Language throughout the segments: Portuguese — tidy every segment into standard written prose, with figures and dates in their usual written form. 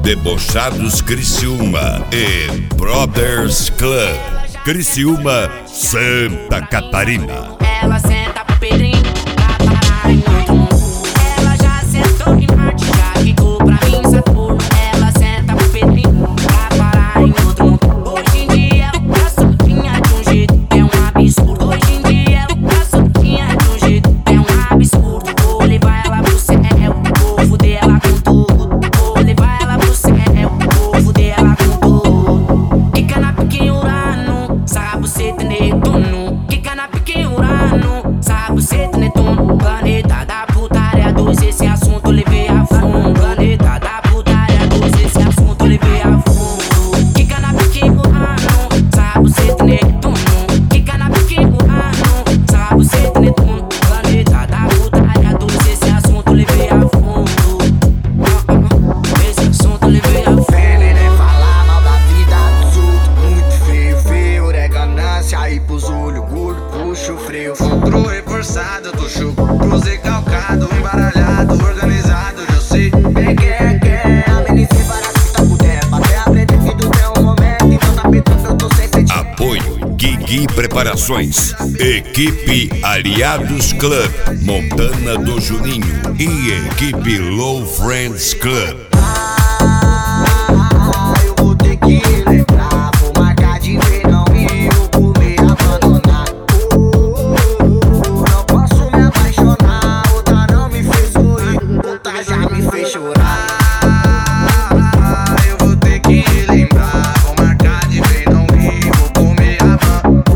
Debochados Criciúma e Brothers Club, Criciúma, Santa Catarina. Ela senta pro Pedrinho pra parar em outro mundo. Ela já sentou em Marte, já ficou pra mim Saturno. Ela senta pro Pedrinho pra parar em outro mundo. Hoje em dia ela tá soltinha de um jeito que é um absurdo. Hoje em dia ela tá soltinha de um jeito que é um absurdo. Vou levar ela pro céu, vou fuder ela com tudo. Vou levar ela pro céu, vou fuder ela com tudo. Quica na pique Urano, sabe você tem Netuno. Quica na pique Urano, sabe você tem Netuno. Planeta da putaria 2, esse assunto levei a fundo. Planeta da putaria 2, esse assunto levei a fundo. Quica na pique Urano, sabe você tem Netuno. Quica na pique Urano, sabe você tem Netuno. Planeta da putaria 2, esse assunto levei a fundo. Esse assunto levei a fundo. Nem falar mal da vida dos outros. Muito feio, feio, é ganância. Aí pros olhos gordo, puxa o freio. Entrou reforçado, tô chuco. Cruzei calcado, embaralhado, organizado. Eu sei bem quem é. A menina se parece que tá com tempo. Até aprender que tudo é um momento. Então tá pitando, eu tô sem sentimento. Apoio Guigui Preparações, Equipe Aliados Club, Montana do Juninho e Equipe Low Friends Club. Eu vou ter que lembrar. Vou marcar de ver, não ir. Eu vou me abandonar. Não posso me apaixonar. Outra não me fez sorrir. Outra já me fez chorar. Eu vou ter que lembrar. Vou marcar de ver, não ir. Eu vou me abandonar.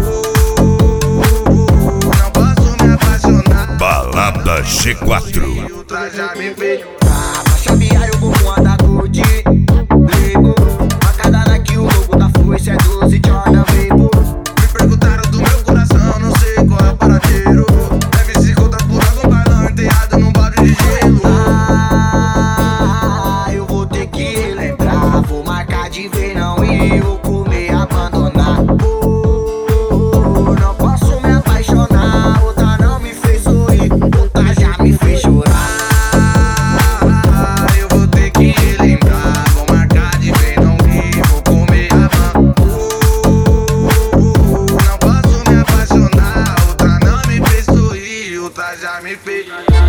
Não posso me apaixonar. Balada G4. Outra já me fez chorar. Pra chavear eu vou voar Gold. Lego, a cada Nike o logo da força é 12 Jordan Vapor. Me perguntaram do meu coração, não sei qual é o paradeiro. Deve se contar por algum bailão enterrado num balde de gelo. Eu vou ter que lembrar. Vou marcar de ver, não ir. Eu comer, abandonar. Não posso me apaixonar. Outra não me fez sorrir. Outra já me fez chorar. Eu vou ter que lembrar. Vou marcar de ver, não ir. Vou comer a mão. Não posso me apaixonar. Outra não me fez sorrir. Outra já me fez.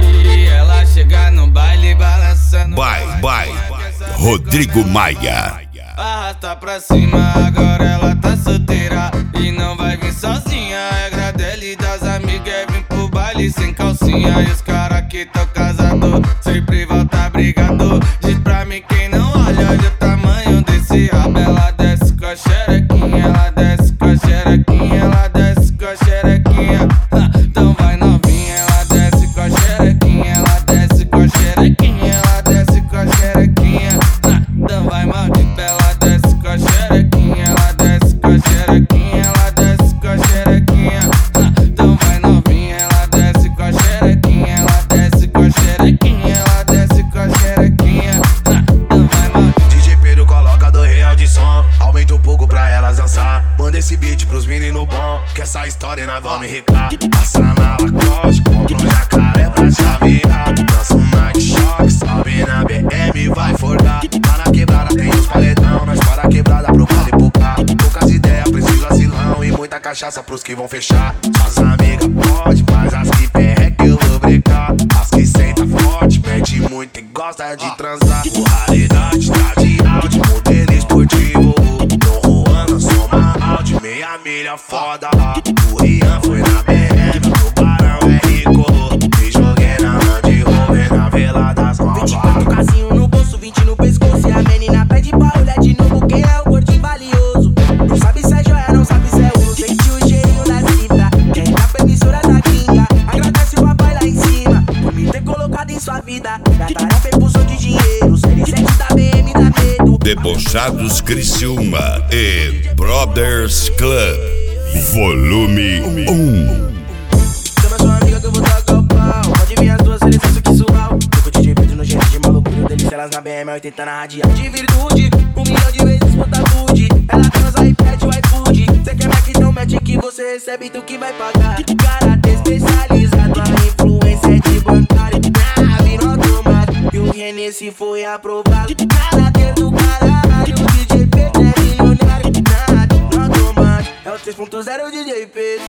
E ela chega no baile balançando. Bye, Rodrigo Maia. Arrasta pra cima, agora ela tá solteira e não vai vir sozinha. A regra dela e das amigas é vir pro baile sem calcinha. E os cara que tão casado sempre volta brigado. Diz pra mim quem não olha o tamanho desse rabo. Ela desce com a xerequinha, ela desce com a xerequinha, ela desce com a xerequinha. Então vai novinha, ela desce com a xerequinha, ela desce com a xerequinha, ela desce com a xerequinha. Então vai maldita, ela desce com a xerequinha, ela desce com a xerequinha, ela desce com a xerequinha. Então vai novinha, ela desce com a xerequinha, ela desce com a xerequinha, ela desce com a xerequinha. Então vai maldita. DJ Pedro coloca R$2 de som. Aumenta um pouco pra elas dançar. Manda esse beat pros meninos bom. Que essa história nós vamos enricar. Passa na Lacoste, compra um jacaré pra chavear. Dança um night shock, sobe na BM, vai forgar. Lá na quebrada tem os paletão. Nós para a quebrada pro vale pro cá. Poucas ideias, preciso asilão. E muita cachaça pros que vão fechar. Suas amigas pode, mas as que perré que eu vou brincar. As que senta forte, mete muito e gosta de transar. Moralidade tá de áudio, modelo esportivo. Tô Juana, soma áudio, meia milha foda. O Rian foi na BM, no Barão é rico. Me joguei na Land Rover, na Vila das Novas. 24 casinho no bolso, 20 no pescoço. E a menina pede pra olhar de novo quem é o gordinho valioso. Não sabe se é joia, não sabe se é ouro. Sente o cheirinho da cifra. Quem tá permissora da gringa, agradece o papai lá em cima por me ter colocado em sua vida. Minha tarefa é impulsão de dinheiro. Série 7 da BM dá medo. Debochados Criciúma e Brothers Club, Volume 1. Chama sua amiga que eu vou tacar o pau. Pode vir as duas seleções, isso que suau. Fico de Pedro no jeito de maluco. Delícia elas na BM, 80 na radial. De virtude, 1 milhão de vezes puta food. Ela transa e pede o iFood. Cê quer Mac, então mete que você recebe, tu que vai pagar. Karatê especializado, a influência é de bancário. Nave no automático. E o nesse foi aprovado. Caráter do caralho, DJ Pedro é milionário. Nada, não tomate, é o 3.0 DJ Pedro.